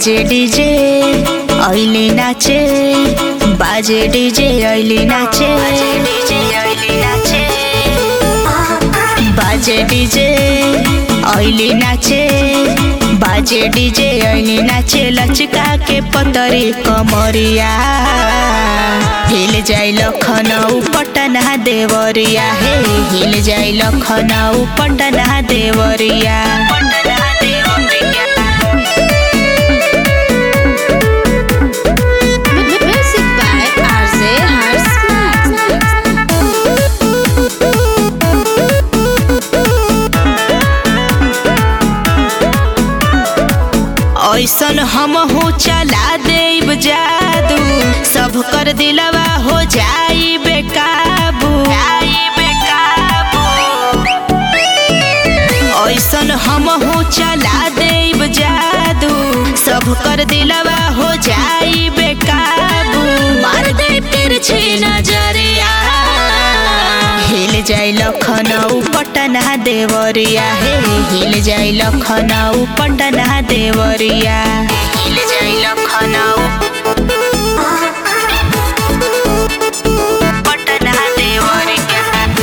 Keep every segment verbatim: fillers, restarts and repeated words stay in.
बाजे डीजे अहिले नाचे बाजे डीजे अहिले नाचे बाजे डीजे अहिले नाचे बाजे डीजे अहिले नाचे लचका के पतरी कमरिया हिल जाई लखनऊ पटना देवरिया हे हिल जाई लखनऊ पटना देवरिया ऐसन हम हो चला देब जादू सब कर दिलवा हो जाई बेकाबू ऐसन हम हो चला देब जादू सब कर दिलवा हो जाई बेकाबू मार दे तिरछी नजरिया हिल जाई लखनऊ पटना देवरिया हे हिल जाई लखनऊ पटना देवरिया हिल जाई लखनऊ पटना देवरिया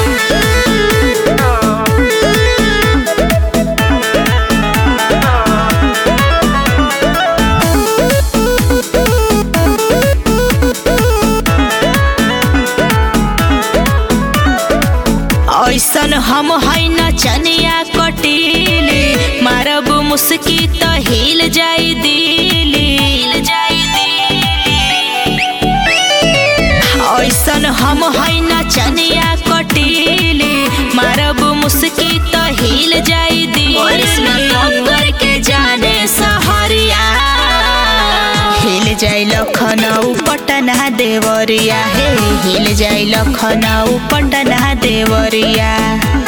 ऐसन हम है नचनिया कटीली मारब मुस्की तो हिल जाई दिली ऐसन हम है नचनिया कटीली मारब मुस्की तो हिल जाई दिली के जाने सहरिया हिल जाई लखनऊ पटना देवरिया हे हिल जाई लखनऊ पटना देवरिया।